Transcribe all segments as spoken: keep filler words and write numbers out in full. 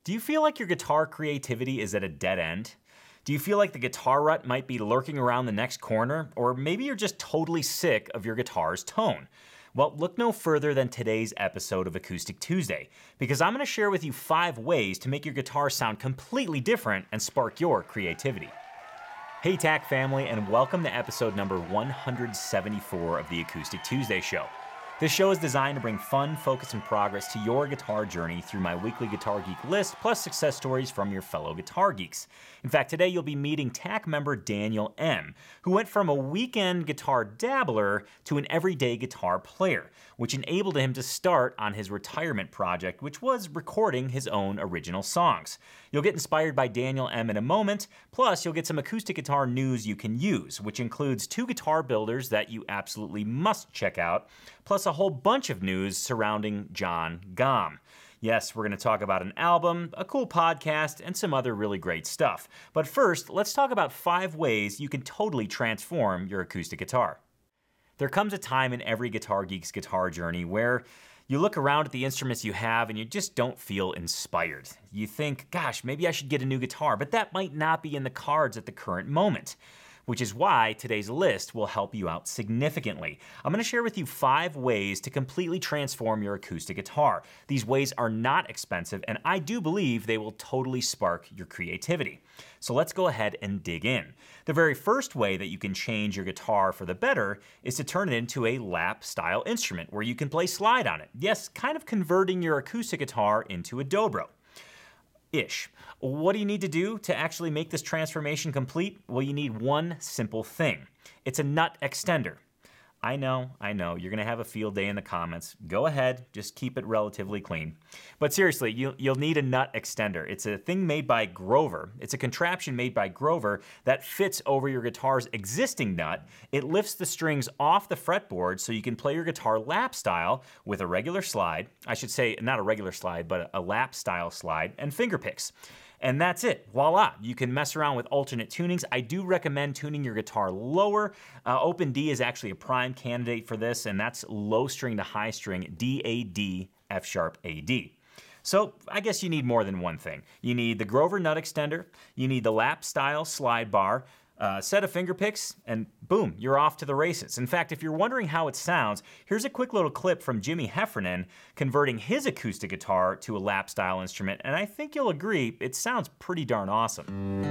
Do you feel like your guitar creativity is at a dead end? Do you feel like the guitar rut might be lurking around the next corner? Or maybe you're just totally sick of your guitar's tone? Well, look no further than today's episode of Acoustic Tuesday, because I'm going to share with you five ways to make your guitar sound completely different and spark your creativity. Hey T A C family, and welcome to episode number one hundred seventy-four of the Acoustic Tuesday Show. This show is designed to bring fun, focus, and progress to your guitar journey through my weekly Guitar Geek list, plus success stories from your fellow guitar geeks. In fact, today you'll be meeting T A C member Daniel M., who went from a weekend guitar dabbler to an everyday guitar player, which enabled him to start on his retirement project, which was recording his own original songs. You'll get inspired by Daniel M. in a moment, plus you'll get some acoustic guitar news you can use, which includes two guitar builders that you absolutely must check out, plus a whole bunch of news surrounding John Gomm. Yes, we're going to talk about an album, a cool podcast, and some other really great stuff. But first, let's talk about five ways you can totally transform your acoustic guitar. There comes a time in every guitar geek's guitar journey where you look around at the instruments you have and you just don't feel inspired. You think, gosh, maybe I should get a new guitar, but that might not be in the cards at the current moment. Which is why today's list will help you out significantly. I'm going to share with you five ways to completely transform your acoustic guitar. These ways are not expensive, and I do believe they will totally spark your creativity. So let's go ahead and dig in. The very first way that you can change your guitar for the better is to turn it into a lap style instrument where you can play slide on it. Yes, kind of converting your acoustic guitar into a dobro. Ish. What do you need to do to actually make this transformation complete? Well, you need one simple thing. It's a nut extender. I know, I know, you're gonna have a field day in the comments. Go ahead, just keep it relatively clean. But seriously, you, you'll need a nut extender. It's a thing made by Grover. It's a contraption made by Grover that fits over your guitar's existing nut. It lifts the strings off the fretboard so you can play your guitar lap style with a regular slide. I should say, not a regular slide, but a lap style slide and finger picks. And that's it. Voila. You can mess around with alternate tunings. I do recommend tuning your guitar lower. Uh, Open D is actually a prime candidate for this, and that's low string to high string, D A D, F sharp A D. So I guess you need more than one thing. You need the Grover nut extender, you need the lap style slide bar, a set of finger picks, and boom, you're off to the races. In fact, if you're wondering how it sounds, here's a quick little clip from Jimmy Heffernan converting his acoustic guitar to a lap style instrument, and I think you'll agree, it sounds pretty darn awesome.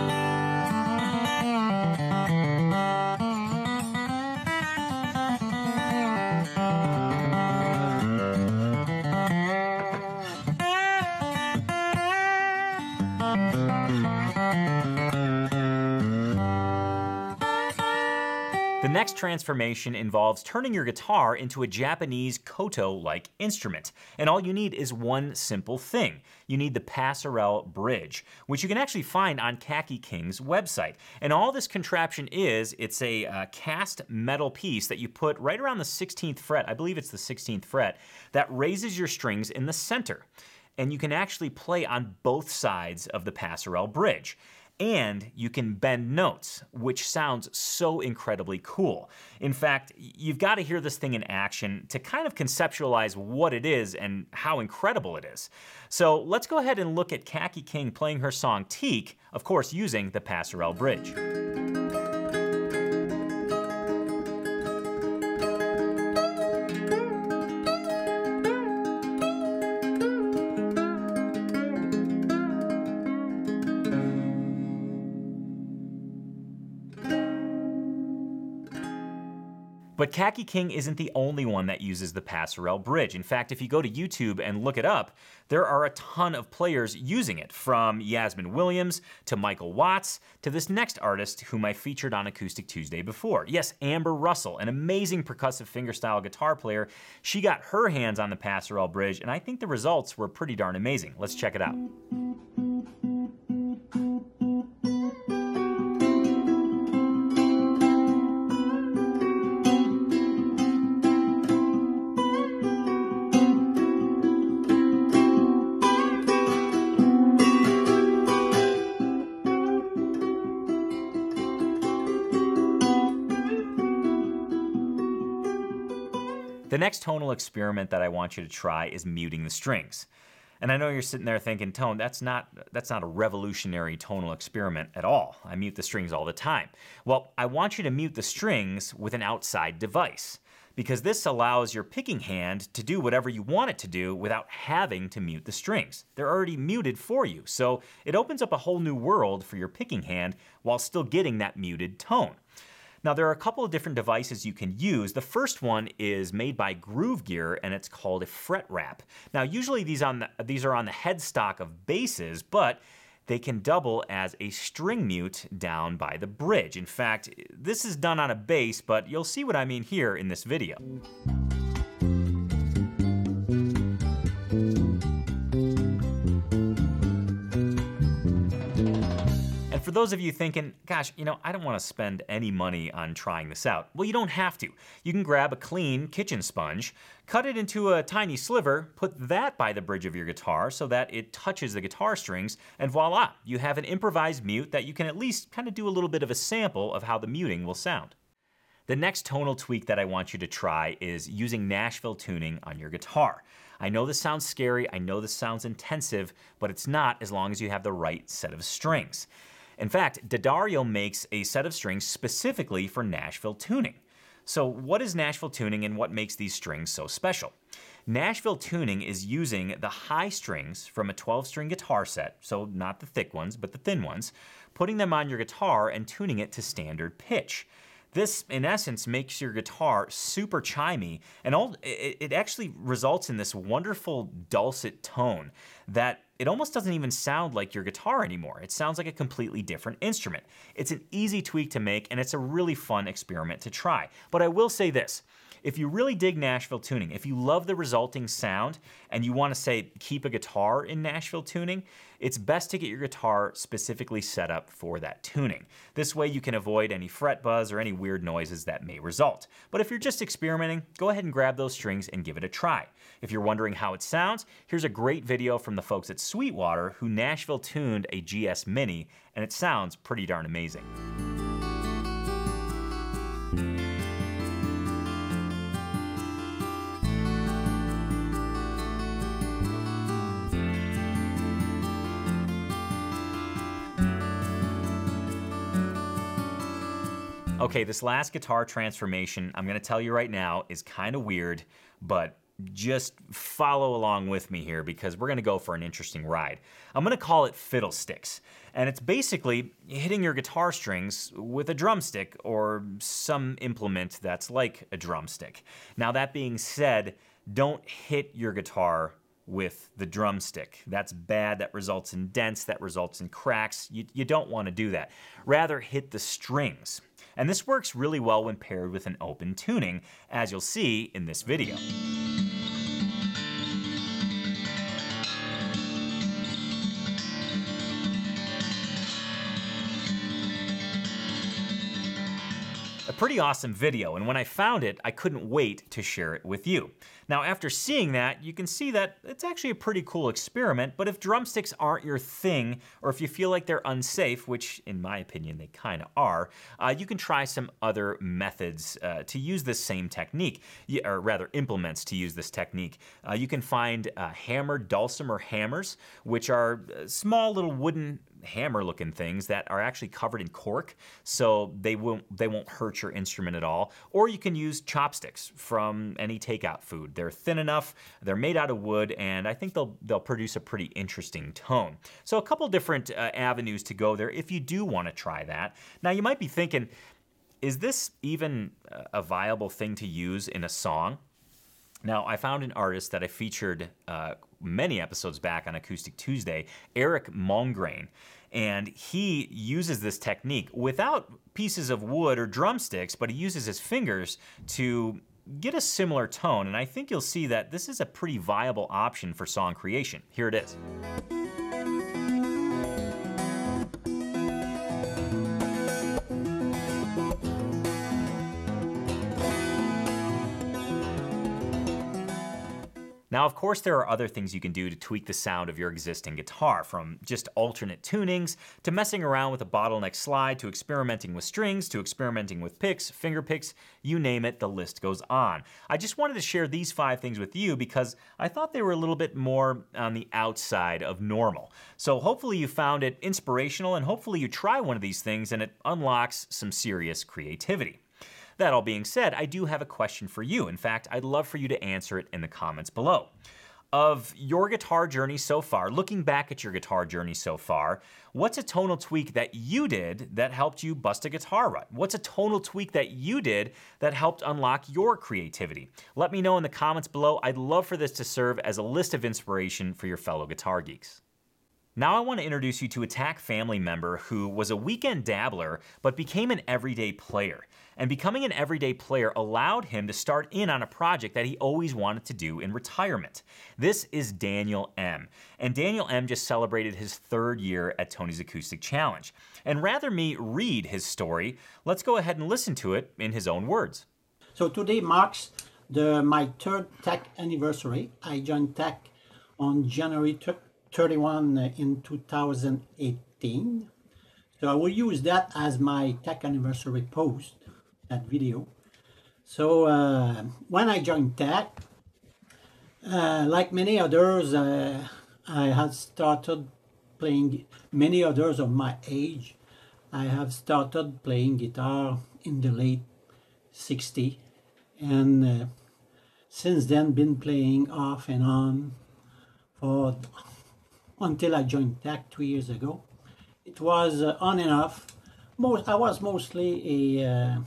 The next transformation involves turning your guitar into a Japanese koto-like instrument. And all you need is one simple thing. You need the Passerelle bridge, which you can actually find on Khaki King's website. And all this contraption is, it's a uh, cast metal piece that you put right around the sixteenth fret, I believe it's the sixteenth fret, that raises your strings in the center. And you can actually play on both sides of the Passerelle bridge. And you can bend notes, which sounds so incredibly cool. In fact, you've got to hear this thing in action to kind of conceptualize what it is and how incredible it is. So let's go ahead and look at Khaki King playing her song Teak, of course using the Passerelle bridge. But Khaki King isn't the only one that uses the Passerelle bridge. In fact, if you go to YouTube and look it up, there are a ton of players using it, from Yasmin Williams to Michael Watts to this next artist whom I featured on Acoustic Tuesday before. Yes, Amber Russell, an amazing percussive fingerstyle guitar player. She got her hands on the Passerelle bridge, and I think the results were pretty darn amazing. Let's check it out. The next tonal experiment that I want you to try is muting the strings. And I know you're sitting there thinking, Tone, that's not that's not a revolutionary tonal experiment at all. I mute the strings all the time. Well, I want you to mute the strings with an outside device, because this allows your picking hand to do whatever you want it to do without having to mute the strings. They're already muted for you, so it opens up a whole new world for your picking hand while still getting that muted tone. Now, there are a couple of different devices you can use. The first one is made by Groove Gear, and it's called a fret wrap. Now, usually these, on the, these are on the headstock of basses, but they can double as a string mute down by the bridge. In fact, this is done on a bass, but you'll see what I mean here in this video. For those of you thinking, gosh, you know, I don't want to spend any money on trying this out. Well, you don't have to. You can grab a clean kitchen sponge, cut it into a tiny sliver, put that by the bridge of your guitar so that it touches the guitar strings, and voila, you have an improvised mute that you can at least kind of do a little bit of a sample of how the muting will sound. The next tonal tweak that I want you to try is using Nashville tuning on your guitar. I know this sounds scary, I know this sounds intensive, but it's not as long as you have the right set of strings. In fact, D'Addario makes a set of strings specifically for Nashville tuning. So what is Nashville tuning and what makes these strings so special? Nashville tuning is using the high strings from a twelve string guitar set, so not the thick ones, but the thin ones, putting them on your guitar and tuning it to standard pitch. This, in essence, makes your guitar super chimey, and all, it, it actually results in this wonderful dulcet tone that it almost doesn't even sound like your guitar anymore. It sounds like a completely different instrument. It's an easy tweak to make, and it's a really fun experiment to try. But I will say this. If you really dig Nashville tuning, if you love the resulting sound and you want to say keep a guitar in Nashville tuning, it's best to get your guitar specifically set up for that tuning. This way you can avoid any fret buzz or any weird noises that may result. But if you're just experimenting, go ahead and grab those strings and give it a try. If you're wondering how it sounds, here's a great video from the folks at Sweetwater who Nashville tuned a G S Mini, and it sounds pretty darn amazing. Okay, this last guitar transformation, I'm gonna tell you right now, is kind of weird, but just follow along with me here because we're gonna go for an interesting ride. I'm gonna call it fiddlesticks, and it's basically hitting your guitar strings with a drumstick or some implement that's like a drumstick. Now, that being said, don't hit your guitar with the drumstick. That's bad. That results in dents. That results in cracks. You, you don't want to do that. Rather, hit the strings. And this works really well when paired with an open tuning, as you'll see in this video. A pretty awesome video, and when I found it, I couldn't wait to share it with you. Now, after seeing that, you can see that it's actually a pretty cool experiment, but if drumsticks aren't your thing, or if you feel like they're unsafe, which in my opinion they kind of are, uh, you can try some other methods uh, to use this same technique, or rather implements to use this technique. Uh, you can find uh, hammered dulcimer hammers, which are small little wooden hammer looking things that are actually covered in cork, so they won't they won't hurt your instrument at all. Or you can use chopsticks from any takeout food. They're thin enough, they're made out of wood, and I think they'll they'll produce a pretty interesting tone. So a couple different uh, avenues to go there if you do want to try that. Now you might be thinking, is this even a viable thing to use in a song? Now, I found an artist that I featured uh, many episodes back on Acoustic Tuesday, Eric Malmgren, and he uses this technique without pieces of wood or drumsticks, but he uses his fingers to get a similar tone, and I think you'll see that this is a pretty viable option for song creation. Here it is. Now, of course, there are other things you can do to tweak the sound of your existing guitar, from just alternate tunings, to messing around with a bottleneck slide, to experimenting with strings, to experimenting with picks, finger picks, you name it, the list goes on. I just wanted to share these five things with you because I thought they were a little bit more on the outside of normal. So hopefully you found it inspirational, and hopefully you try one of these things and it unlocks some serious creativity. That all being said, I do have a question for you. In fact, I'd love for you to answer it in the comments below. Of your guitar journey so far, looking back at your guitar journey so far, what's a tonal tweak that you did that helped you bust a guitar rut? What's a tonal tweak that you did that helped unlock your creativity? Let me know in the comments below. I'd love for this to serve as a list of inspiration for your fellow guitar geeks. Now I want to introduce you to a TAC family member who was a weekend dabbler but became an everyday player. And becoming an everyday player allowed him to start in on a project that he always wanted to do in retirement. This is Daniel M. And Daniel M just celebrated his third year at Tony's Acoustic Challenge. And rather me read his story, let's go ahead and listen to it in his own words. So today marks the my third TAC anniversary. I joined TAC on January thirty-first in two thousand eighteen. So I will use that as my TAC anniversary post, that video. So uh, when I joined TAC, uh, like many others, uh, I had started playing, many others of my age, I have started playing guitar in the late sixties, and uh, since then been playing off and on for until I joined TAC two years ago. It was uh, on and off. Most I was mostly a uh,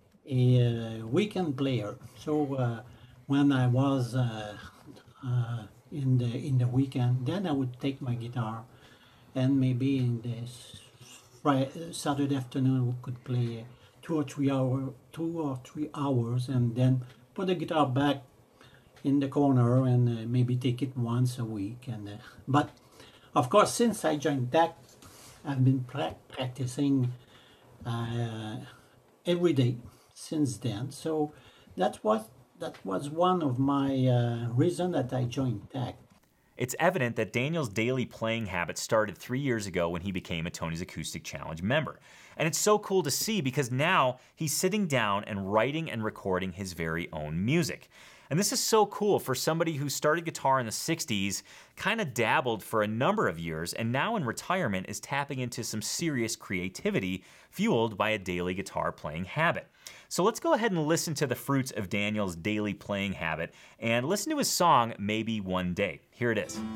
a uh, weekend player. So uh, when I was uh, uh, in the in the weekend, then I would take my guitar, and maybe in the Friday, Saturday afternoon we could play two or three hour, two or three hours, and then put the guitar back in the corner and uh, maybe take it once a week. And uh, but of course, since I joined TAC, I've been pra practicing uh, every day since then. So that was that was one of my uh, reasons that I joined TAC. It's evident that Daniel's daily playing habit started three years ago when he became a Tony's Acoustic Challenge member. And it's so cool to see because now he's sitting down and writing and recording his very own music. And this is so cool for somebody who started guitar in the sixties, kind of dabbled for a number of years, and now in retirement is tapping into some serious creativity fueled by a daily guitar playing habit. So let's go ahead and listen to the fruits of Daniel's daily playing habit and listen to his song, Maybe One Day. Here it is.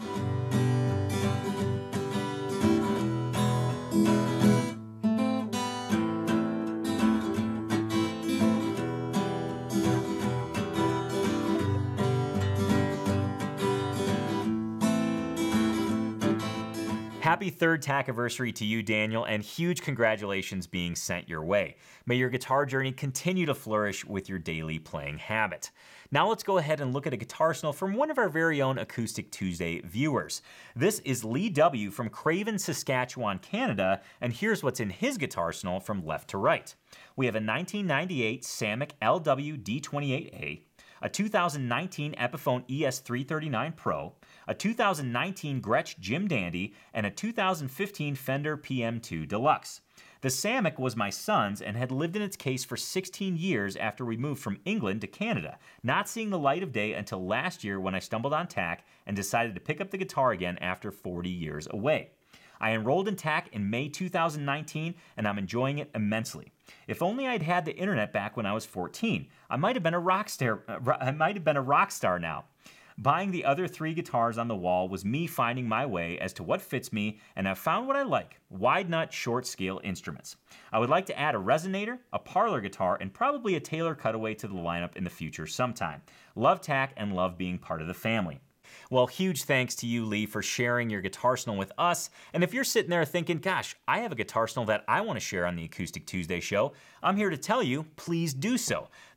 Happy third TACiversary to you, Daniel, and huge congratulations being sent your way. May your guitar journey continue to flourish with your daily playing habit. Now let's go ahead and look at a guitarsonal from one of our very own Acoustic Tuesday viewers. This is Lee W. from Craven, Saskatchewan, Canada, and here's what's in his guitarsonal from left to right. We have a nineteen ninety-eight Samick L W D twenty-eight A, a two thousand nineteen Epiphone E S three thirty-nine Pro, a two thousand nineteen Gretsch Jim Dandy, and a two thousand fifteen Fender P M two Deluxe. The Samick was my son's and had lived in its case for sixteen years after we moved from England to Canada, not seeing the light of day until last year when I stumbled on TAC and decided to pick up the guitar again after forty years away. I enrolled in TAC in May two thousand nineteen, and I'm enjoying it immensely. If only I'd had the internet back when I was fourteen, I might have been a rock star. Uh, I might have been a rock star now. Buying the other three guitars on the wall was me finding my way as to what fits me, and I've found what I like: wide nut, short scale instruments. I would like to add a resonator, a parlor guitar, and probably a Taylor cutaway to the lineup in the future sometime. Love TAC and love being part of the family. Well, huge thanks to you, Lee, for sharing your guitarsonal with us. And if you're sitting there thinking, gosh, I have a guitarsonal that I want to share on the Acoustic Tuesday show, I'm here to tell you, please do so.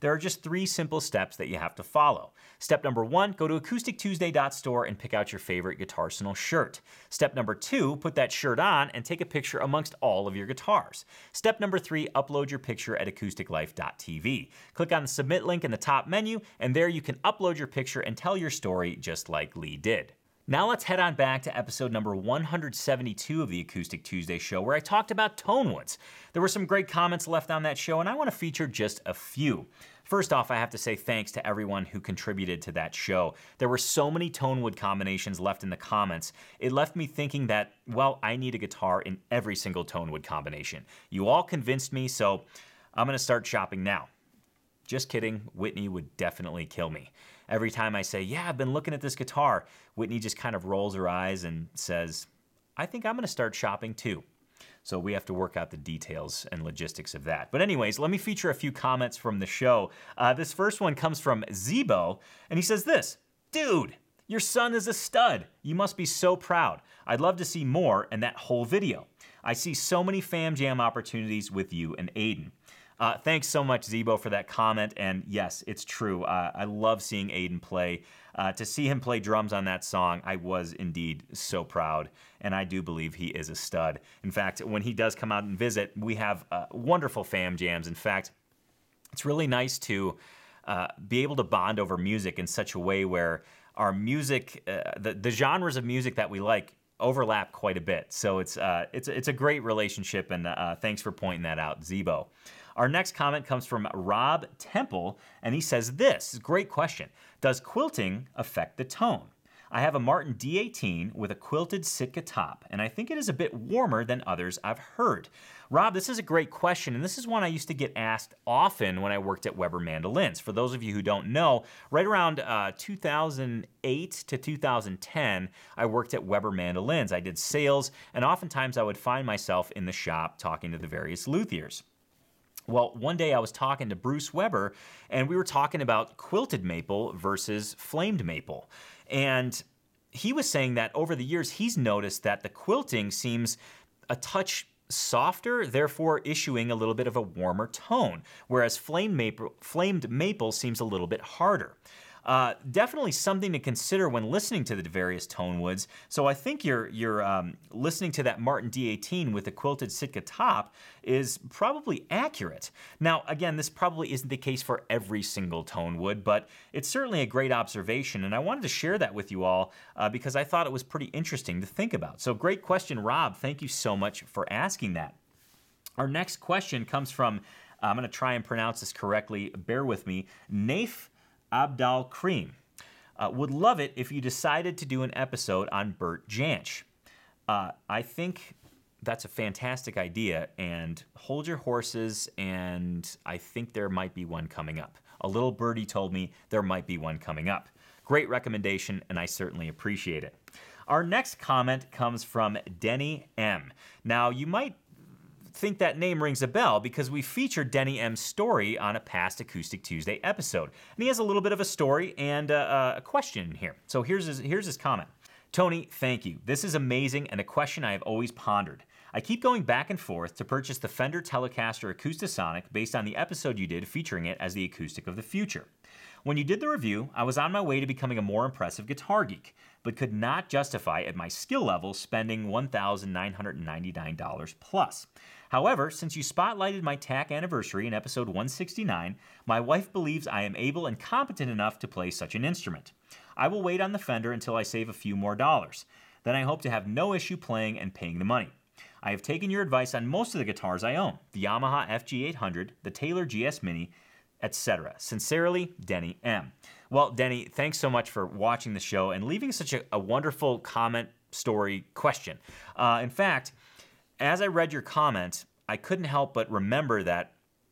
There are just three simple steps that you have to follow. Step number one, go to acoustic tuesday dot store and pick out your favorite Guitarsenal shirt. Step number two, put that shirt on and take a picture amongst all of your guitars. Step number three, upload your picture at acoustic life dot t v. Click on the submit link in the top menu, and there you can upload your picture and tell your story just like Lee did. Now let's head on back to episode number one hundred seventy-two of the Acoustic Tuesday show, where I talked about Tonewoods. There were some great comments left on that show, and I want to feature just a few. First off, I have to say thanks to everyone who contributed to that show. There were so many Tonewood combinations left in the comments. It left me thinking that, well, I need a guitar in every single Tonewood combination. You all convinced me, so I'm going to start shopping now. Just kidding, Whitney would definitely kill me. Every time I say, yeah, I've been looking at this guitar, Whitney just kind of rolls her eyes and says, I think I'm going to start shopping too. So we have to work out the details and logistics of that. But anyways, let me feature a few comments from the show. Uh, this first one comes from Zebo, and he says this, dude, your son is a stud. You must be so proud. I'd love to see more and that whole video. I see so many Fam Jam opportunities with you and Aiden. Uh, thanks so much, Zebo, for that comment. And yes, it's true. Uh, I love seeing Aiden play. Uh, to see him play drums on that song, I was indeed so proud. And I do believe he is a stud. In fact, when he does come out and visit, we have uh, wonderful fam jams. In fact, it's really nice to uh, be able to bond over music in such a way where our music, uh, the, the genres of music that we like, overlap quite a bit. So it's uh, it's it's a great relationship, and uh, thanks for pointing that out, Zebo. Our next comment comes from Rob Temple, and he says this, great question. Does quilting affect the tone? I have a Martin D eighteen with a quilted Sitka top, and I think it is a bit warmer than others I've heard. Rob, this is a great question, and this is one I used to get asked often when I worked at Weber Mandolins. For those of you who don't know, right around uh, two thousand eight to two thousand ten, I worked at Weber Mandolins. I did sales, and oftentimes I would find myself in the shop talking to the various luthiers. Well, one day I was talking to Bruce Weber, and we were talking about quilted maple versus flamed maple. And he was saying that over the years, he's noticed that the quilting seems a touch softer, therefore issuing a little bit of a warmer tone, whereas flamed maple, flamed maple seems a little bit harder. Uh, definitely something to consider when listening to the various Tonewoods. So I think you're, you're um, listening to that Martin D eighteen with the quilted Sitka top is probably accurate. Now, again, this probably isn't the case for every single Tonewood, but it's certainly a great observation, and I wanted to share that with you all uh, because I thought it was pretty interesting to think about. So great question, Rob. Thank you so much for asking that. Our next question comes from, uh, I'm going to try and pronounce this correctly, bear with me, Naif Abdal Cream. Uh, would love it if you decided to do an episode on Bert Jansch. Uh, I think that's a fantastic idea, and hold your horses, and I think there might be one coming up. A little birdie told me there might be one coming up. Great recommendation, and I certainly appreciate it. Our next comment comes from Denny M. Now, you might think that name rings a bell because we featured Denny M's story on a past Acoustic Tuesday episode. And he has a little bit of a story and uh, a question here. So here's his, here's his comment. Tony, thank you. This is amazing and a question I have always pondered. I keep going back and forth to purchase the Fender Telecaster Acoustasonic based on the episode you did featuring it as the acoustic of the future. When you did the review, I was on my way to becoming a more impressive guitar geek, but could not justify at my skill level spending one thousand nine hundred ninety-nine dollars plus. However, since you spotlighted my T A C anniversary in episode one sixty-nine, my wife believes I am able and competent enough to play such an instrument. I will wait on the Fender until I save a few more dollars. Then I hope to have no issue playing and paying the money. I have taken your advice on most of the guitars I own, the Yamaha F G eight hundred, the Taylor G S Mini, et cetera. Sincerely, Denny M. Well, Denny, thanks so much for watching the show and leaving such a, a wonderful comment, story, question. Uh, in fact, as I read your comment, I couldn't help but remember that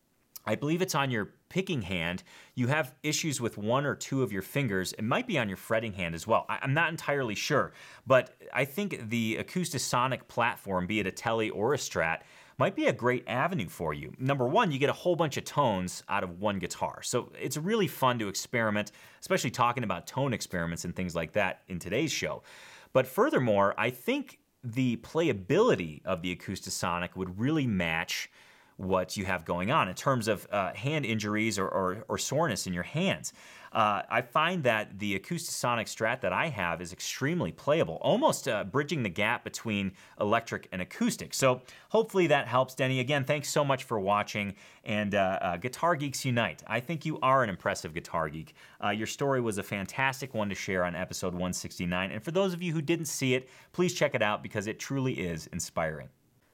I believe it's on your picking hand. You have issues with one or two of your fingers. It might be on your fretting hand as well. I, I'm not entirely sure, but I think the Acoustasonic platform, be it a Tele or a Strat, might be a great avenue for you. Number one, you get a whole bunch of tones out of one guitar. So it's really fun to experiment, especially talking about tone experiments and things like that in today's show. But furthermore, I think the playability of the Acoustasonic would really match what you have going on in terms of uh, hand injuries or, or, or soreness in your hands. Uh, I find that the Acoustasonic Strat that I have is extremely playable, almost uh, bridging the gap between electric and acoustic. So hopefully that helps, Denny. Again, thanks so much for watching, and uh, uh, Guitar Geeks Unite. I think you are an impressive guitar geek. Uh, your story was a fantastic one to share on episode one sixty-nine, and for those of you who didn't see it, please check it out because it truly is inspiring.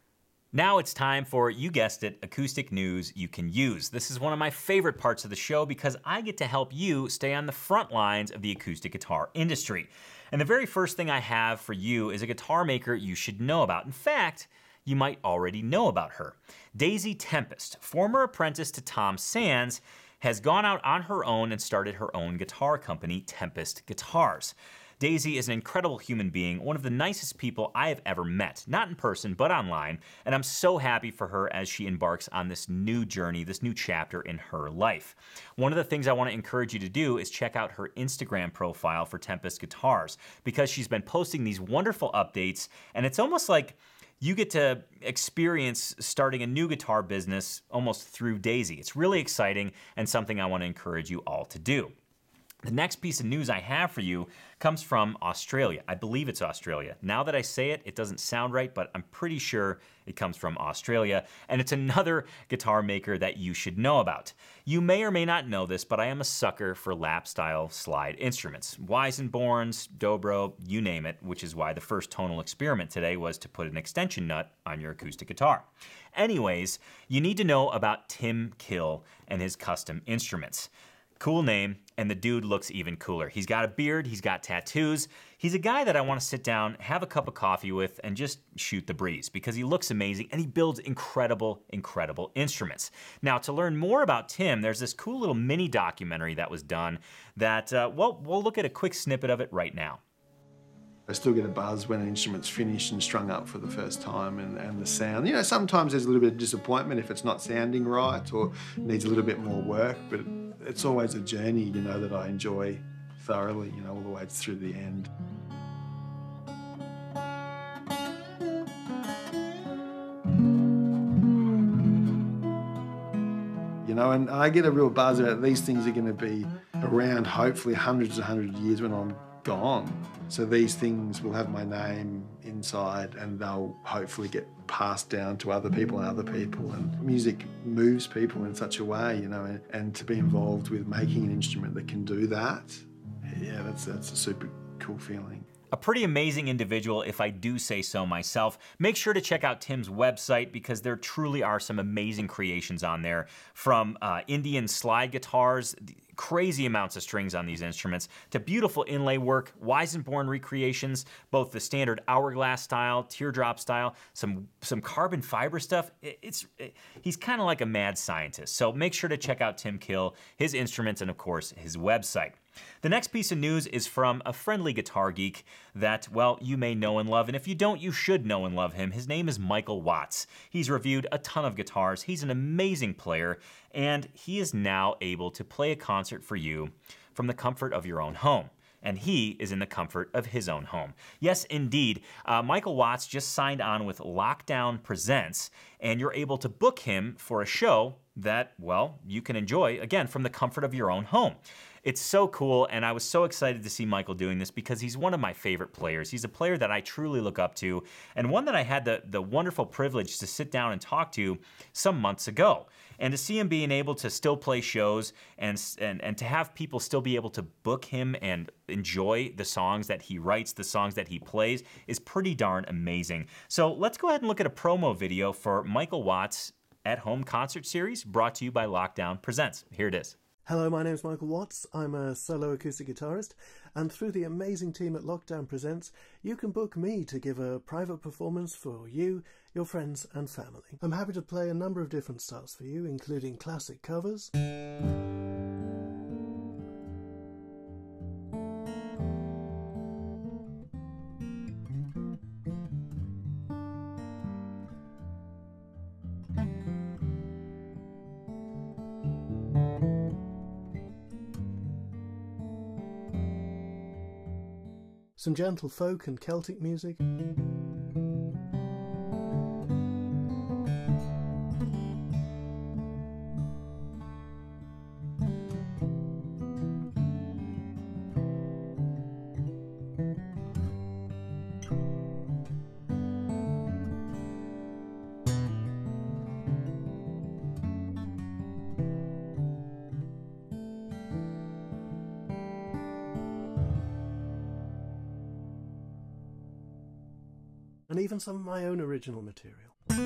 Now it's time for, you guessed it, acoustic news you can use. This is one of my favorite parts of the show because I get to help you stay on the front lines of the acoustic guitar industry. And the very first thing I have for you is a guitar maker you should know about. In fact, you might already know about her. Daisy Tempest, former apprentice to Tom Sands, has gone out on her own and started her own guitar company, Tempest Guitars. Daisy is an incredible human being, one of the nicest people I have ever met, not in person, but online, and I'm so happy for her as she embarks on this new journey, this new chapter in her life. One of the things I want to encourage you to do is check out her Instagram profile for Tempest Guitars, because she's been posting these wonderful updates, and it's almost like you get to experience starting a new guitar business almost through Daisy. It's really exciting and something I want to encourage you all to do. The next piece of news I have for you comes from Australia. I believe it's Australia. Now that I say it, it doesn't sound right, but I'm pretty sure it comes from Australia, and it's another guitar maker that you should know about. You may or may not know this, but I am a sucker for lap-style slide instruments. Weissenborns, Dobro, you name it, which is why the first tonal experiment today was to put an extension nut on your acoustic guitar. Anyways, you need to know about Tim Kill and his custom instruments. Cool name, and the dude looks even cooler. He's got a beard, he's got tattoos. He's a guy that I want to sit down, have a cup of coffee with, and just shoot the breeze because he looks amazing and he builds incredible, incredible instruments. Now, to learn more about Tim, there's this cool little mini documentary that was done that, uh, well, we'll look at a quick snippet of it right now. I still get a buzz when an instrument's finished and strung up for the first time, and, and the sound. You know, sometimes there's a little bit of disappointment if it's not sounding right or needs a little bit more work, but it's always a journey, you know, that I enjoy thoroughly, you know, all the way through the end. You know, and I get a real buzz about these things are going to be around hopefully hundreds and hundreds of years when I'm gone. So these things will have my name inside and they'll hopefully get passed down to other people and other people. And music moves people in such a way, you know, and, and to be involved with making an instrument that can do that, yeah, that's, that's a super cool feeling. A pretty amazing individual, if I do say so myself. Make sure to check out Tim's website because there truly are some amazing creations on there, from uh, Indian slide guitars, crazy amounts of strings on these instruments, to beautiful inlay work, Weissenborn recreations, both the standard hourglass style, teardrop style, some some carbon fiber stuff. It, it's it, he's kind of like a mad scientist. So make sure to check out Tim Kill, his instruments, and of course his website. The next piece of news is from a friendly guitar geek that, well, you may know and love, and if you don't, you should know and love him. His name is Michael Watts. He's reviewed a ton of guitars. He's an amazing player, and he is now able to play a concert for you from the comfort of your own home. And he is in the comfort of his own home. Yes, indeed. Uh, Michael Watts just signed on with Lockdown Presents, and you're able to book him for a show that, well, you can enjoy, again, from the comfort of your own home. It's so cool, and I was so excited to see Michael doing this because he's one of my favorite players. He's a player that I truly look up to, and one that I had the, the wonderful privilege to sit down and talk to some months ago. And to see him being able to still play shows and, and, and to have people still be able to book him and enjoy the songs that he writes, the songs that he plays, is pretty darn amazing. So let's go ahead and look at a promo video for Michael Watts' at-home concert series brought to you by Lockdown Presents. Here it is. Hello, my name's Michael Watts. I'm a solo acoustic guitarist, and through the amazing team at Lockdown Presents, you can book me to give a private performance for you, your friends and family. I'm happy to play a number of different styles for you, including classic covers, some gentle folk and Celtic music, and even some of my own original material.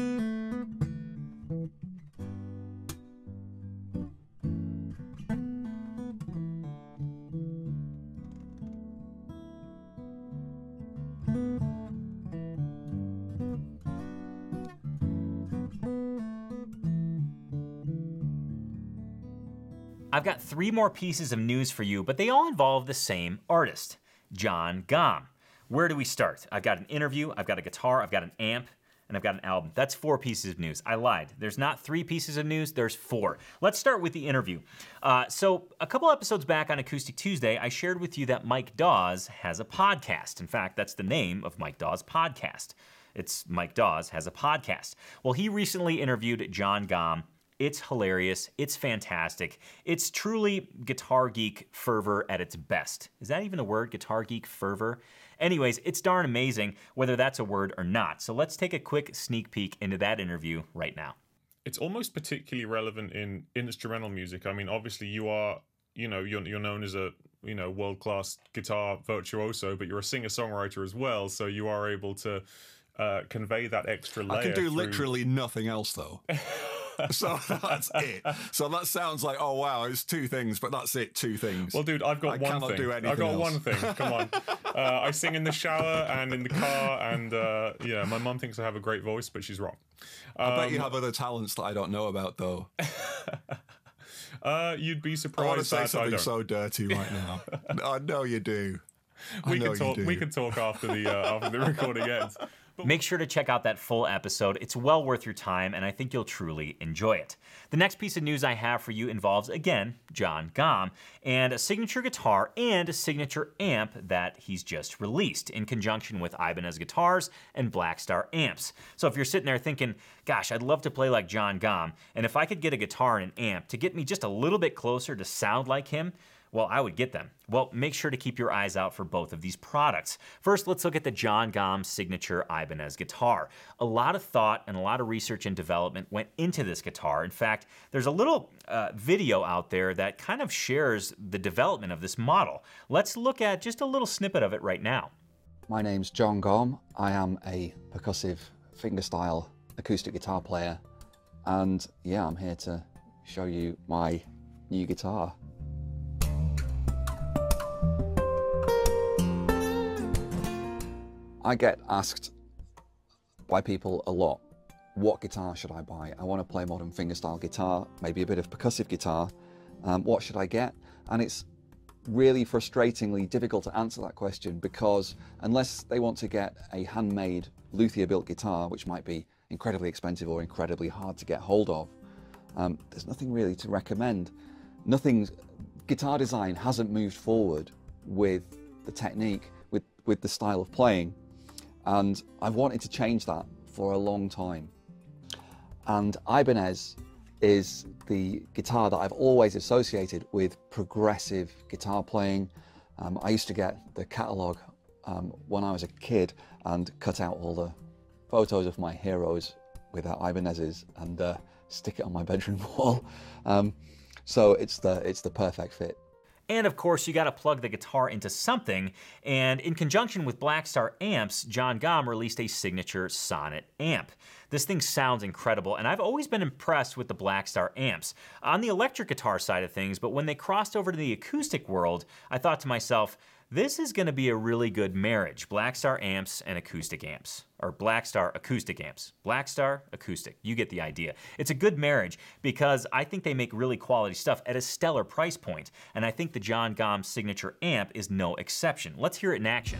I've got three more pieces of news for you, but they all involve the same artist, John Gomm. Where do we start? I've got an interview, I've got a guitar, I've got an amp, and I've got an album. That's four pieces of news. I lied. There's not three pieces of news, there's four. Let's start with the interview. Uh, so a couple episodes back on Acoustic Tuesday, I shared with you that Mike Dawes has a podcast. In fact, that's the name of Mike Dawes' podcast. It's Mike Dawes has a podcast. Well, he recently interviewed John Gomm. It's hilarious. It's fantastic. It's truly guitar geek fervor at its best. Is that even a word? Guitar geek fervor? Anyways, it's darn amazing, whether that's a word or not. So let's take a quick sneak peek into that interview right now. It's almost particularly relevant in instrumental music. I mean, obviously you are, you know, you're, you're known as a, you know, world-class guitar virtuoso, but you're a singer-songwriter as well. So you are able to uh, convey that extra layer. I can do through... literally nothing else, though. So that's it. So that sounds like, oh wow, it's two things, but that's it, two things. Well, dude, I've got I one cannot thing. do anything I've got else. one thing. Come on. Uh, I sing in the shower and in the car, and uh, yeah, my mum thinks I have a great voice, but she's wrong. Um, I bet you have other talents that I don't know about, though. uh, you'd be I surprised want to say that I something don't. so dirty right now. I know you do. I we know can talk. you do. We can talk after the uh, after the recording ends. But Make sure to check out that full episode. It's well worth your time, and I think you'll truly enjoy it. The next piece of news I have for you involves, again, John Gomm, and a signature guitar and a signature amp that he's just released in conjunction with Ibanez Guitars and Blackstar Amps. So if you're sitting there thinking, gosh, I'd love to play like John Gomm, and if I could get a guitar and an amp to get me just a little bit closer to sound like him, well, I would get them. Well, make sure to keep your eyes out for both of these products. First, let's look at the John Gomm signature Ibanez guitar. A lot of thought and a lot of research and development went into this guitar. In fact, there's a little uh, video out there that kind of shares the development of this model. Let's look at just a little snippet of it right now. My name's John Gomm. I am a percussive fingerstyle acoustic guitar player, and yeah, I'm here to show you my new guitar. I get asked by people a lot, what guitar should I buy? I want to play modern fingerstyle guitar, maybe a bit of percussive guitar. Um, what should I get? And it's really frustratingly difficult to answer that question, because unless they want to get a handmade luthier built guitar, which might be incredibly expensive or incredibly hard to get hold of, um, there's nothing really to recommend. Nothing, guitar design hasn't moved forward with the technique, with, with the style of playing. And I've wanted to change that for a long time. And Ibanez is the guitar that I've always associated with progressive guitar playing. Um, I used to get the catalogue um, when I was a kid and cut out all the photos of my heroes with uh, Ibanez's and uh, stick it on my bedroom wall. Um, so it's the, it's the perfect fit. And of course, you gotta plug the guitar into something, and in conjunction with Blackstar Amps, John Gomm released a signature Sonnet amp. This thing sounds incredible, and I've always been impressed with the Blackstar amps on the electric guitar side of things, but when they crossed over to the acoustic world, I thought to myself, this is gonna be a really good marriage, Blackstar amps and acoustic amps. Or Blackstar acoustic amps. Blackstar acoustic, you get the idea. It's a good marriage because I think they make really quality stuff at a stellar price point, and I think the John Gomm signature amp is no exception. Let's hear it in action.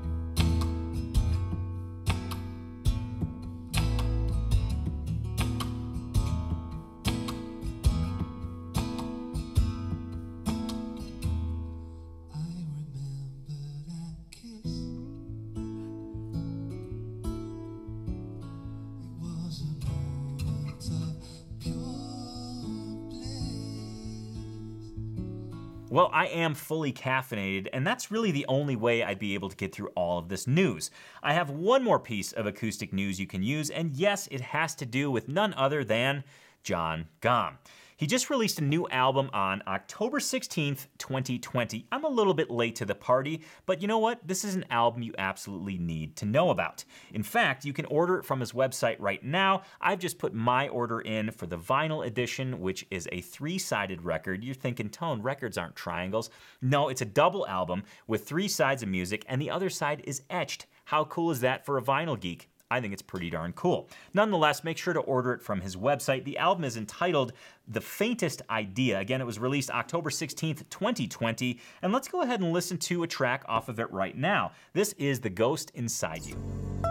Well, I am fully caffeinated, and that's really the only way I'd be able to get through all of this news. I have one more piece of acoustic news you can use, and yes, it has to do with none other than John Gomm. He just released a new album on October sixteenth, twenty twenty. I'm a little bit late to the party, but you know what? This is an album you absolutely need to know about. In fact, you can order it from his website right now. I've just put my order in for the vinyl edition, which is a three-sided record. You're thinking, Tone, records aren't triangles. No, it's a double album with three sides of music, and the other side is etched. How cool is that for a vinyl geek? I think it's pretty darn cool. Nonetheless, make sure to order it from his website. The album is entitled The Faintest Idea. Again, it was released October sixteenth, twenty twenty. And let's go ahead and listen to a track off of it right now. This is The Ghost Inside You.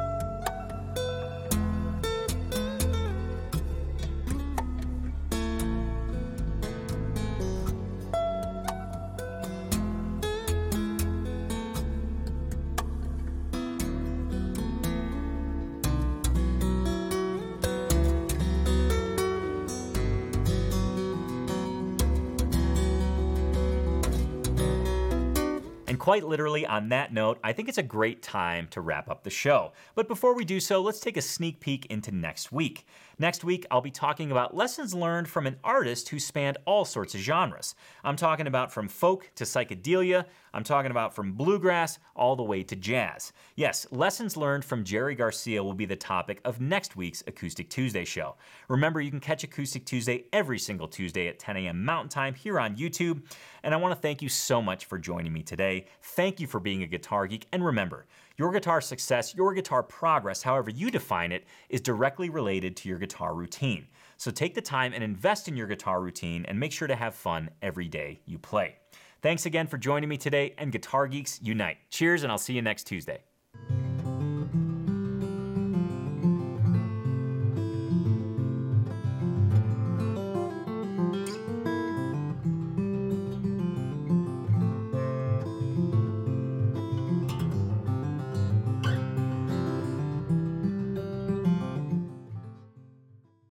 Quite literally, on that note, I think it's a great time to wrap up the show. But before we do so, let's take a sneak peek into next week. Next week, I'll be talking about lessons learned from an artist who spanned all sorts of genres. I'm talking about from folk to psychedelia. I'm talking about from bluegrass all the way to jazz. Yes, lessons learned from Jerry Garcia will be the topic of next week's Acoustic Tuesday show. Remember, you can catch Acoustic Tuesday every single Tuesday at ten a m Mountain Time here on YouTube. And I want to thank you so much for joining me today. Thank you for being a guitar geek. And remember, your guitar success, your guitar progress, however you define it, is directly related to your guitar routine. So take the time and invest in your guitar routine and make sure to have fun every day you play. Thanks again for joining me today, and Guitar Geeks Unite. Cheers, and I'll see you next Tuesday.